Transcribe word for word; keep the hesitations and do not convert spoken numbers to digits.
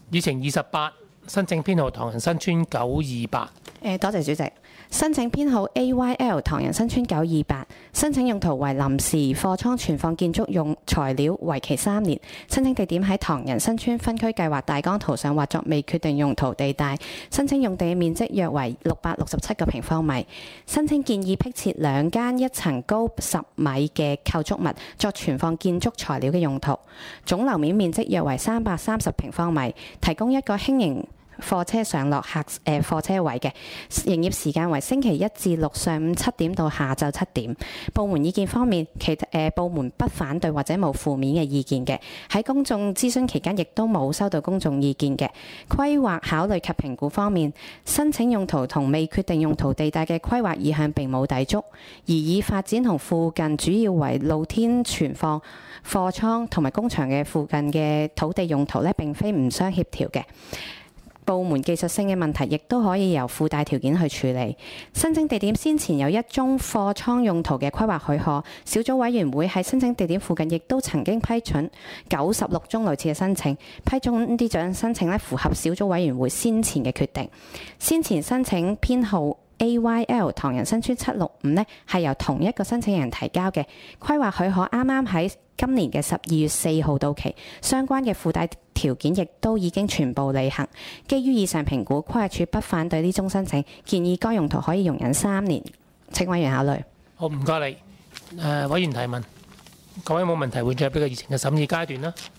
議程二十八，申請編號唐人新村九二八。 誒，多謝主席。申請編號 A Y L 唐人新村九二八，申請用途為臨時貨倉存放建築用材料，為期三年。申請地點喺唐人新村分區計劃大綱圖上劃作未決定用途地帶。申請用地面積約為六百六十七個平方米。申請建議闢設兩間一層高十米嘅構築物，作存放建築材料嘅用途。總樓面面積約為三百三十平方米，提供一個輕型貨車上落客誒、呃、貨車位嘅，營業時間為星期一至六上午七點到下晝七點。部門意見方面，其誒、呃、部門不反對或者冇負面嘅意見嘅。喺公眾諮詢期間，亦都冇收到公眾意見嘅。規劃考慮及評估方面，申請用途同未決定用途地帶嘅規劃意向並冇抵觸，而以發展同附近主要為露天存放貨倉同埋工場嘅附近嘅土地用途咧，並非唔相協調嘅。部門技術性嘅問題，亦都可以由附帶條件去處理。申請地點先前有一宗貨倉用途嘅規劃許可，小組委員會喺申請地點附近亦都曾經批准九十六宗類似嘅申請，批准呢種申請咧符合小組委員會先前嘅決定。先前申請編號A Y L 唐人新村七六五呢係由同一個申請人提交嘅，規劃許可啱啱喺今年嘅十二月四號到期，相關嘅附帶條件亦都已經全部履行。基於以上評估，規劃署不反對呢宗申請，建議該用途可以容忍三年。請委員考慮。 好，唔該你。誒、呃，委員提問，各位冇問題，會進入呢個議程嘅審議階段啦。